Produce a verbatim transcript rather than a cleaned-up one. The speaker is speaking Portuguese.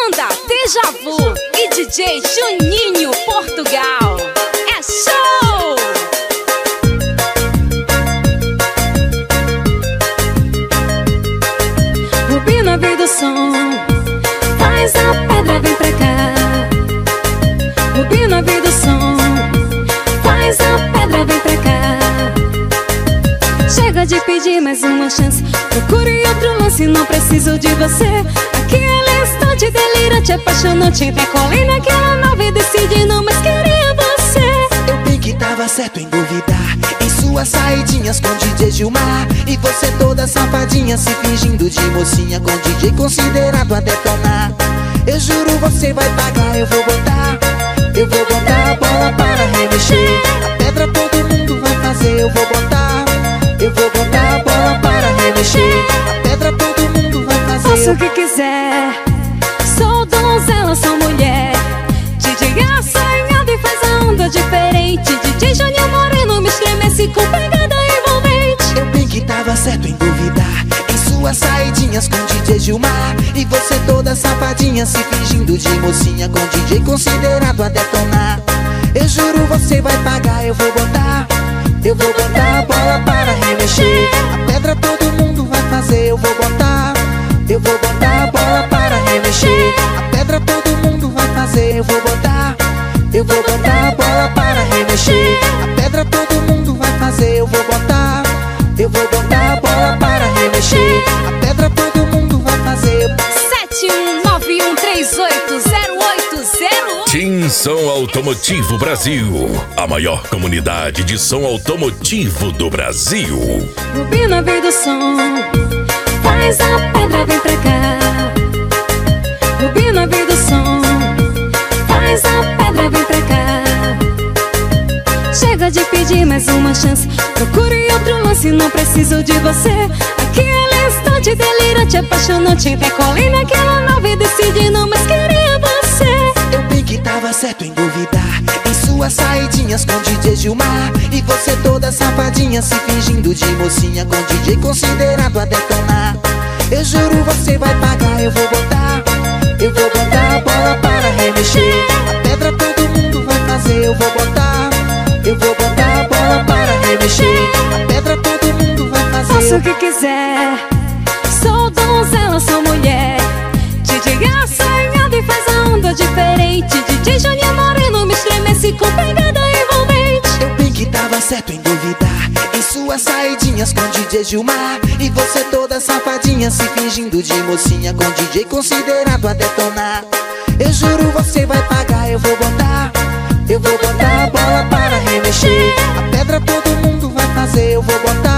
Banda Deja Vu e D J Juninho Portugal. É show! Rubina veio do som, faz a pedra, vem pra cá. Rubina veio do som, faz a pedra, vem pra cá. Chega de pedir mais uma chance, procure outro lance, não preciso de você. Aquele instante delirante, apaixonante, decolei naquela nave e decidi não mais querer você. Eu bem que tava certo em duvidar, em suas saidinhas com D J Gilmar. E você toda safadinha, se fingindo de mocinha, com D J considerado a detonar. Eu juro você vai pagar, eu vou botar, eu vou botar a bola para remexer. A pedra todo mundo vai fazer, eu vou botar, eu vou botar a bola para remexer. A pedra todo mundo vai fazer. Faça o que quiser, sou donzela, sou mulher. D J assanhado e faz a onda diferente. D J Juninho Moreno me estremece com pegada envolvente. Eu bem que tava certo em duvidar, em suas saidinhas com D J Gilmar. E você toda safadinha, se fingindo de mocinha, com D J considerado a detonar. Eu juro você vai pagar, eu vou botar, eu vou botar a bola para remexer. A pedra todo mundo vai fazer, eu vou botar, eu vou botar a bola para remexer. A pedra todo mundo vai fazer, eu vou botar, eu vou botar a bola para remexer. A pedra todo mundo vai fazer, eu vou botar, eu vou botar a bola para remexer. A pedra todo mundo vai fazer. sete um nove um três oito zero oito zero um. Tim Som Automotivo Brasil, a maior comunidade de som automotivo do Brasil. Rubina veio do som, faz a pedra, vem pra cá. Rubina veio do som, faz a pedra, vem pra cá. Chega de pedir mais uma chance, procure outro lance, não preciso de você. Aquele instante delirante, apaixonante, decolei naquela nave e decidi não mais querer você. Eu bem que tava certo em duvidar, em suas saidinhas com D J Gilmar. E você toda safadinha, se fingindo de mocinha, com D J considerado a detonar. Eu juro você vai pagar, eu vou botar, eu vou botar a bola para remexer. A pedra todo mundo vai fazer, eu vou botar, eu vou botar a bola para remexer. A pedra todo mundo vai fazer. Faça o que quiser, sou donzela, sou mulher. D J assanhado e faz a onda diferente. D J Juninho Moreno me estremece com pegada envolvente. Eu bem que tava certo em duvidar, em suas saidinhas com D J Gilmar. E você toda safadinha, se fingindo de mocinha, com D J considerado a detonar. Eu juro você vai pagar, eu vou botar, eu vou botar a bola para remexer. A pedra todo mundo vai fazer, eu vou botar,